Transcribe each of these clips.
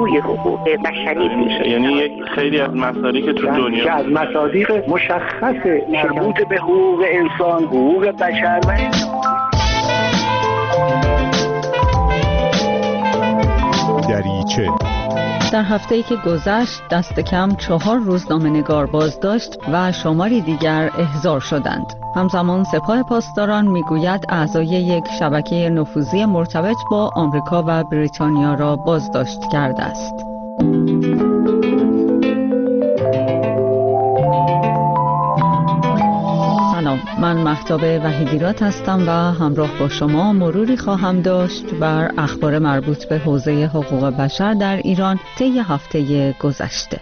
توی حقوق بشری میشه. یعنی خیلی از مصادیق تو دنیا از مصادیق مشخص مربوط به حقوق انسان، حقوق بشر و دریچه. در هفته‌ای که گذشت دست کم 4 روزنامه‌نگار بازداشت و شماری دیگر احضار شدند. همزمان سپاه پاسداران میگوید اعضای یک شبکه نفوذی مرتبط با آمریکا و بریتانیا را بازداشت کرده است. سلام، من مهتاب وحیدیرات هستم و همراه با شما مروری خواهم داشت بر اخبار مربوط به حوزه حقوق بشر در ایران طی هفته گذشته.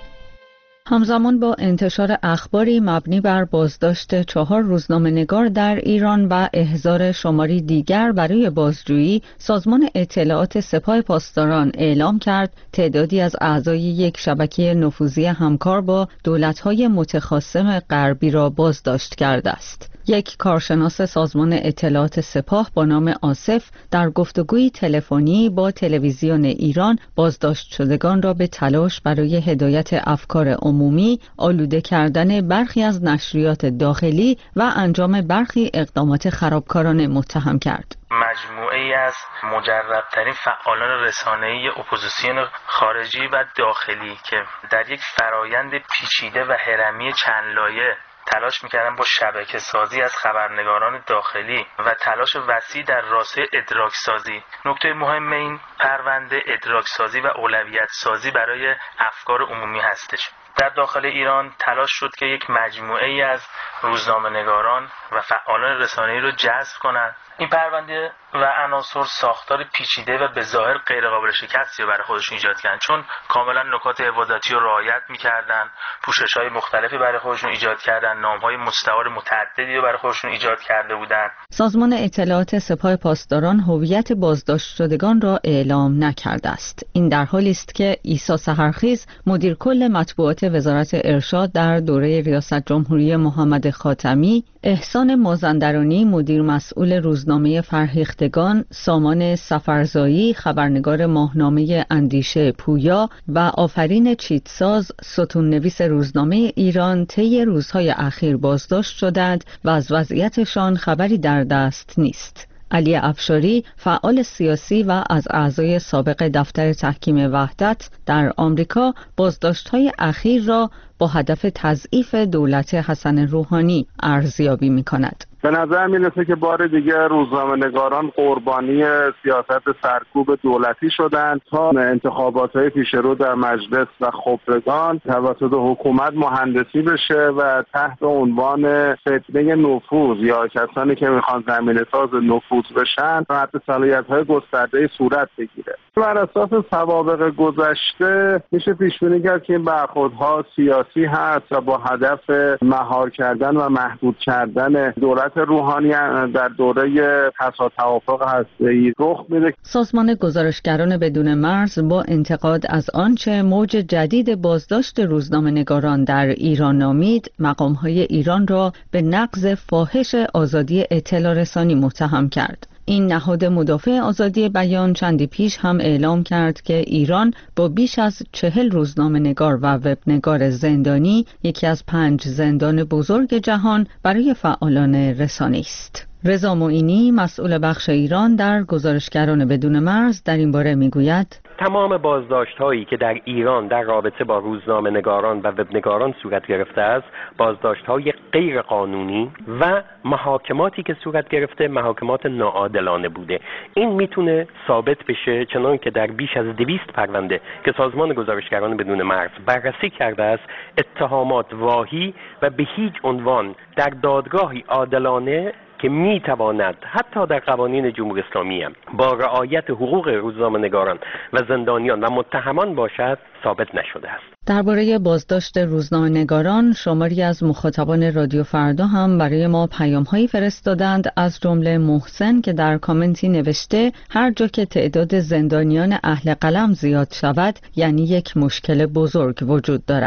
همزمان با انتشار اخباری مبنی بر بازداشت 4 روزنامه‌نگار در ایران و احضار شماری دیگر برای بازجویی، سازمان اطلاعات سپاه پاسداران اعلام کرد تعدادی از اعضای یک شبکه نفوذی همکار با دولت‌های متخاصم غربی را بازداشت کرده است. یک کارشناس سازمان اطلاعات سپاه با نام آصف در گفتگوی تلفنی با تلویزیون ایران بازداشت شدگان را به تلاش برای هدایت افکار عمومی، آلوده کردن برخی از نشریات داخلی و انجام برخی اقدامات خرابکارانه متهم کرد. مجموعه‌ای از مجرب‌ترین فعالان رسانه‌ای اپوزیسیون خارجی و داخلی که در یک فرایند پیچیده و هرمی چند لایه تلاش می‌کردن با شبکه سازی از خبرنگاران داخلی و تلاش وسیع در راسته ادراک سازی. نکته مهم این پرونده ادراک سازی و اولویت سازی برای افکار عمومی هستش. در داخل ایران تلاش شد که یک مجموعه‌ای از روزنامه‌نگاران و فعالان رسانه‌ای رو جذب کنند. این پرونده و عناصر ساختار پیچیده و به ظاهر غیر قابل شکستی رو برای خودشون ایجاد کردن، چون کاملا نکات حفاظتی رو رعایت می‌کردن، پوشش‌های مختلفی برای خودشون ایجاد کردن، نام‌های مستعار متعددی رو برای خودشون ایجاد کرده بودن. سازمان اطلاعات سپاه پاسداران هویت بازداشت شدگان را اعلام نکرده است. این در حالی است که عیسی سحرخیز مدیر کل مطبوعات وزارت ارشاد در دوره ریاست جمهوری محمد خاتمی، احسان مازندرانی مدیر مسئول روزنامه فرهیختگان، سامان سفرزایی خبرنگار ماهنامه اندیشه پویا و آفرین چیتساز ستون نویس روزنامه ایران طی روزهای اخیر بازداشت شدند و از وضعیتشان خبری در دست نیست. علی افشاری فعال سیاسی و از اعضای سابق دفتر تحکیم وحدت در آمریکا بازداشت‌های اخیر را با هدف تضعیف دولت حسن روحانی ارزیابی می‌کند. به نظر میرسه که بار دیگه روزنامه‌نگاران قربانی سیاست سرکوب دولتی شدند تا انتخابات‌های پیش رو در مجلس و خبرگان توسط حکومت مهندسی بشه و تحت عنوان فتنه نفوذ یا کسانی که میخوان زمینه‌ساز نفوذ بشن تحت صلاحیت‌های گسترده‌ای صورت بگیره. بر اساس سوابق گذشته میشه پیش بینی کرد که این برخوردها سیاسی هست و با هدف مهار کردن و محدود کردن دولت روحانی در دوره پسا توافق هسته‌ای رخ میده. سازمان گزارشگران بدون مرز با انتقاد از آنچه موج جدید بازداشت روزنامه‌نگاران در ایران نامید، مقام‌های ایران را به نقض فاحش آزادی اطلاع رسانی متهم کرد. این نهاد مدافع آزادی بیان چندی پیش هم اعلام کرد که ایران با بیش از 40 روزنامه‌نگار و وبنگار زندانی یکی از 5 زندان بزرگ جهان برای فعالان رسانه‌ای است. رضا معینی مسئول بخش ایران در گزارشگران بدون مرز در این باره میگوید: تمام بازداشت‌هایی که در ایران در رابطه با روزنامه‌نگاران و وبنگاران صورت گرفته است، بازداشت‌های غیر قانونی و محاکماتی که صورت گرفته محاکمات ناعادلانه بوده. این میتونه ثابت بشه چنان که در بیش از 200 پرونده که سازمان گزارشگران بدون مرز بررسی کرده است، اتهامات واهی و به هیچ عنوان در دادگاهی عادلانه که میتواند حتی در قوانین جمهوری اسلامی هم با رعایت حقوق روزنامه‌نگاران و زندانیان و متهمان باشد ثابت نشده است. درباره بازداشت روزنامه‌نگاران شماری از مخاطبان رادیو فردا هم برای ما پیام‌هایی فرستادند، از جمله محسن که در کامنتی نوشته هر جا که تعداد زندانیان اهل قلم زیاد شود یعنی یک مشکل بزرگ وجود دارد.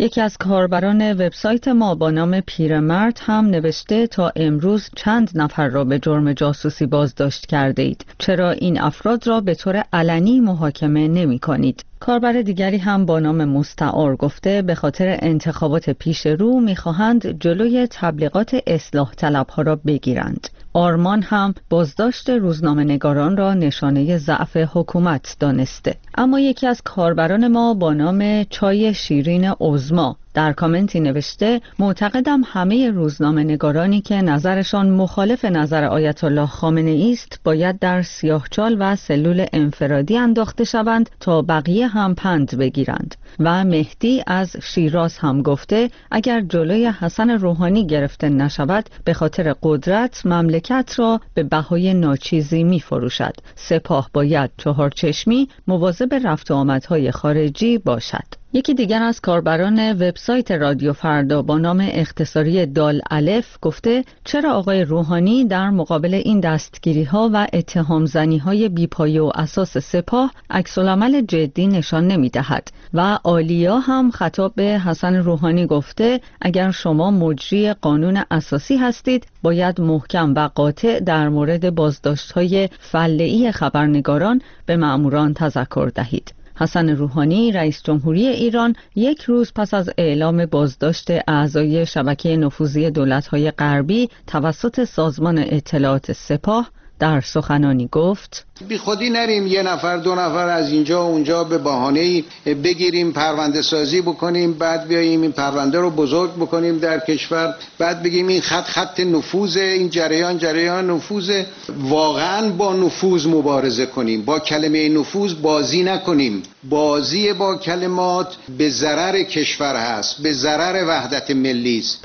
یکی از کاربران وبسایت ما با نام پیرمرد هم نوشته تا امروز چند نفر را به جرم جاسوسی بازداشت کرده اید. چرا این افراد را به طور علنی محاکمه نمی کنید؟ کاربر دیگری هم با نام مستعار گفته به خاطر انتخابات پیش رو می‌خواهند جلوی تبلیغات اصلاح طلبها را بگیرند. آرمان هم بازداشت روزنامه‌نگاران را نشانه ضعف حکومت دانسته. اما یکی از کاربران ما با نام چای شیرین عظما در کامنتی نوشته معتقدم همه روزنامه‌نگارانی که نظرشان مخالف نظر آیت الله خامنه‌ای است باید در سیاهچال و سلول انفرادی انداخته شوند تا بقیه هم پند بگیرند. و مهدی از شیراز هم گفته اگر جلوی حسن روحانی گرفته نشود به خاطر قدرت مملکت را به بهای ناچیزی می فروشد. سپاه باید چهارچشمی مواظب رفت و آمدهای خارجی باشد. یکی دیگر از کاربران وبسایت رادیو فردا با نام اختصاری دال الف گفته چرا آقای روحانی در مقابل این دستگیری‌ها و اتهام‌زنی‌های بی‌پایه و اساس سپاه عکس‌العمل جدی نشان نمی‌دهد؟ و آلیا هم خطاب به حسن روحانی گفته اگر شما مجری قانون اساسی هستید باید محکم و قاطع در مورد بازداشت‌های فله‌ای خبرنگاران به مأموران تذکر دهید. حسن روحانی رئیس جمهوری ایران یک روز پس از اعلام بازداشت اعضای شبکه نفوذی دولت‌های غربی توسط سازمان اطلاعات سپاه در سخنانی گفت بی خودی نریم یه نفر دو نفر از اینجا و اونجا به بهانه‌ای بگیریم پرونده سازی بکنیم بعد بیاییم این پرونده رو بزرگ بکنیم در کشور بعد بگیم این خط نفوذ این جریان نفوذ. واقعا با نفوذ مبارزه کنیم، با کلمه نفوذ بازی نکنیم. بازی با کلمات به ضرر کشور هست، به ضرر وحدت ملی است.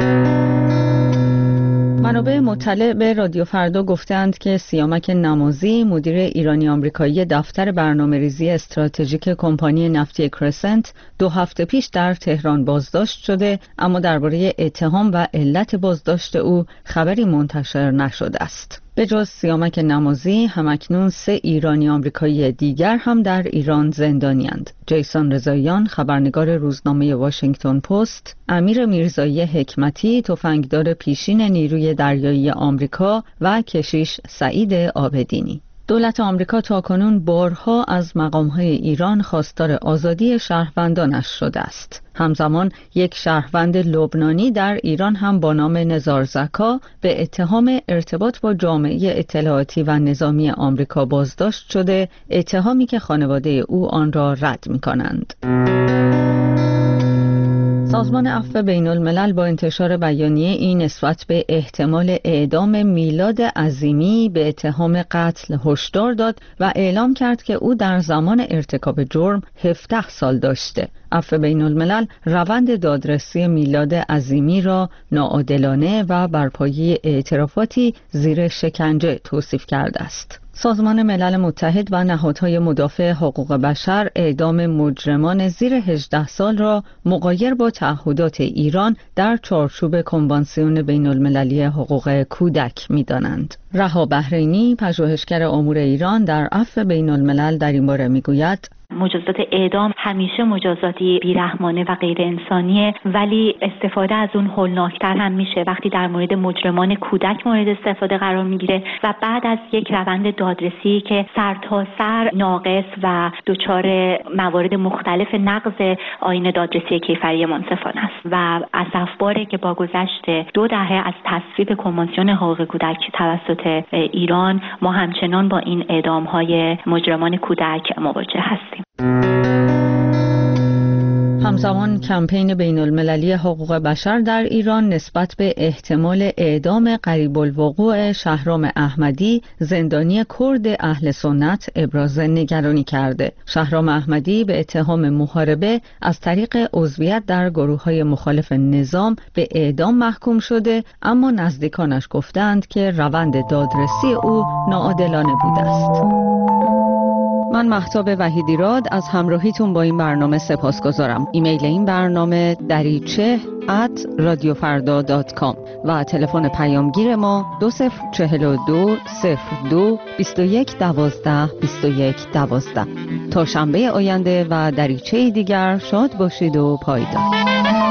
منابع مطلع به رادیو فردا گفتند که سیامک نمازی مدیر ایرانی آمریکایی دفتر برنامه‌ریزی استراتژیک کمپانی نفتی کرسنت 2 هفته پیش در تهران بازداشت شده اما درباره اتهام و علت بازداشت او خبری منتشر نشده است. به جز سیامک نمازی همکنون 3 ایرانی آمریکایی دیگر هم در ایران زندانی‌اند. جیسون رضاییان خبرنگار روزنامه واشنگتن پست، امیر میرزایی حکمتی تفنگدار پیشین نیروی دریایی آمریکا و کشیش سعید عابدینی. دولت آمریکا تاکنون بارها از مقام‌های ایران خواستار آزادی شهروندانش شده است. همزمان یک شهروند لبنانی در ایران هم با نام نزار زکا به اتهام ارتباط با جامعه اطلاعاتی و نظامی آمریکا بازداشت شده، اتهامی که خانواده او آن را رد می‌کنند. سازمان عفو بین الملل با انتشار بیانیه این نسبت به احتمال اعدام میلاد عظیمی به اتهام قتل هشدار داد و اعلام کرد که او در زمان ارتکاب جرم 17 سال داشته. عفو بین الملل روند دادرسی میلاد عظیمی را ناعادلانه و بر پایه اعترافاتی زیر شکنجه توصیف کرده است. سازمان ملل متحد و نهادهای مدافع حقوق بشر اعدام مجرمان زیر 18 سال را مغایر با تعهدات ایران در چارچوب کنوانسیون بین المللی حقوق کودک می‌دانند. رها بحرینی پژوهشگر امور ایران در عفو بین الملل در این باره می‌گوید مجازات اعدام همیشه مجازاتی بیرحمانه و غیر انسانیه، ولی استفاده از اون هولناکتر هم میشه وقتی در مورد مجرمان کودک مورد استفاده قرار میگیره و بعد از یک روند دادرسی که سرتاسر ناقص و دچار موارد مختلف نقض آیین دادرسی کیفری منصفانه است و اسفباره که با گذشت 2 دهه از تصویب کنوانسیون حقوق کودک توسط ایران ما همچنان با این اعدام‌های مجرمان کودک مواجه هستیم. همزمان کمپین بین المللی حقوق بشر در ایران نسبت به احتمال اعدام قریب الوقوع شهرام احمدی زندانی کرد اهل سنت ابراز نگرانی کرده. شهرام احمدی به اتهام محاربه از طریق عضویت در گروه‌های مخالف نظام به اعدام محکوم شده اما نزدیکانش گفتند که روند دادرسی او ناعادلانه بوده است. من مهتاب وحیدیراد از همراهیتون با این برنامه سپاسگزارم. ایمیل این برنامه dariche@radiofarda.com و تلفن پیامگیر ما 2042 02 21 12 21 12. تا شنبه آینده و دریچه دیگر شاد باشید و پایدار.